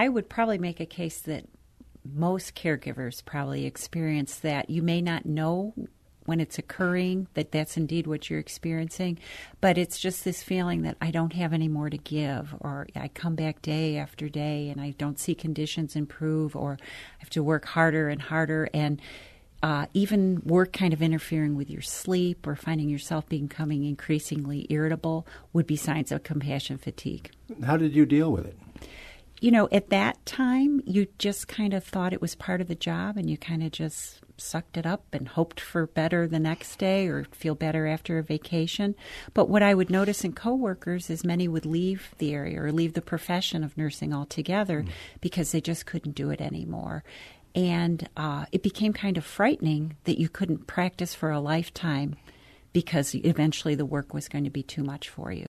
I would probably make a case that most caregivers probably experience that. You may not know when it's occurring that that's indeed what you're experiencing, but it's just this feeling that I don't have any more to give, or I come back day after day and I don't see conditions improve, or I have to work harder and harder, and even work kind of interfering with your sleep or finding yourself becoming increasingly irritable would be signs of compassion fatigue. How did you deal with it? You know, at that time, you just kind of thought it was part of the job, and you kind of just sucked it up and hoped for better the next day or feel better after a vacation. But what I would notice in coworkers is many would leave the area or leave the profession of nursing altogether because they just couldn't do it anymore. And it became kind of frightening that you couldn't practice for a lifetime because eventually the work was going to be too much for you.